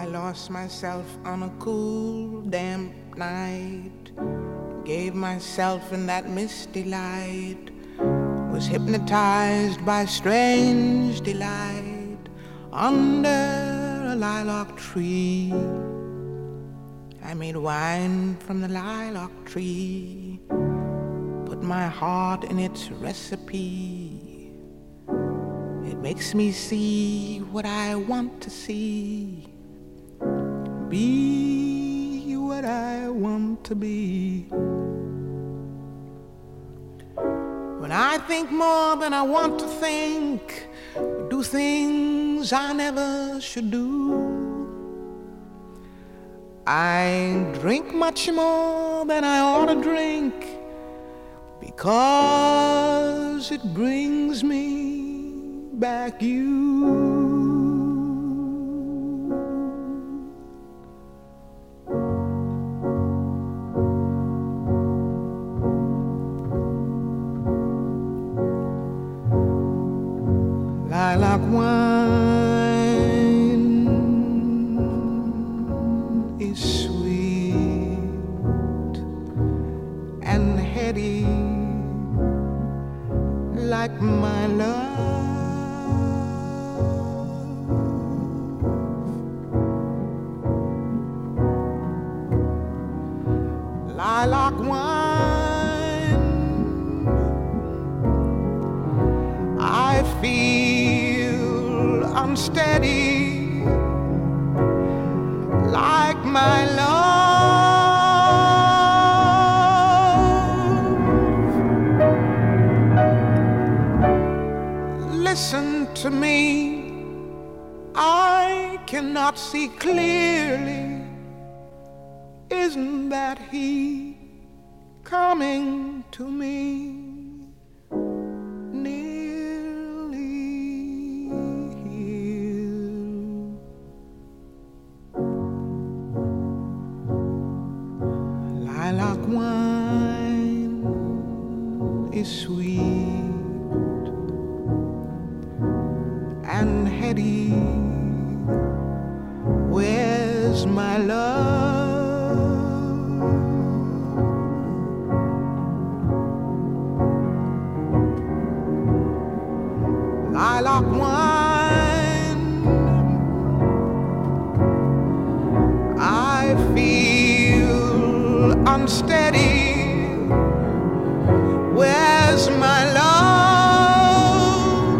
I lost myself on a cool, damp night. Gave myself in that misty light. Was hypnotized by strange delight under a lilac tree. I made wine from the lilac tree, put my heart in its recipe. It makes me see what I want to see, be what I want to be. When I think more than I want to think, do things I never should do. I drink much more than I ought to drink, because it brings me back you. Lilac wine is sweet and heady like my love. Lilac wine, I feel unsteady like my love. Listen to me, I cannot see clearly. Isn't that he coming to me? Lilac wine is sweet and heady. Where's my love? Lilac wine, I feel unsteady. Where's my love?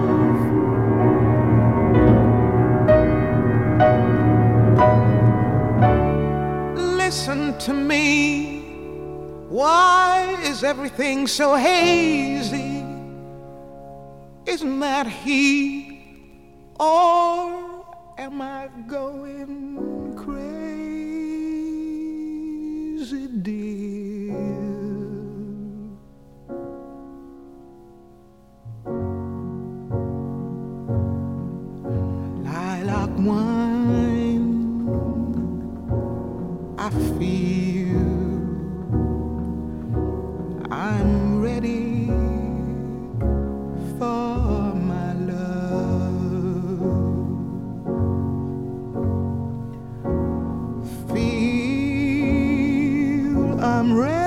Listen to me. Why is everything so hazy? Isn't that he? Or am I going crazy, dear? Lilac wine, I feel I'm ready for my love. Feel I'm ready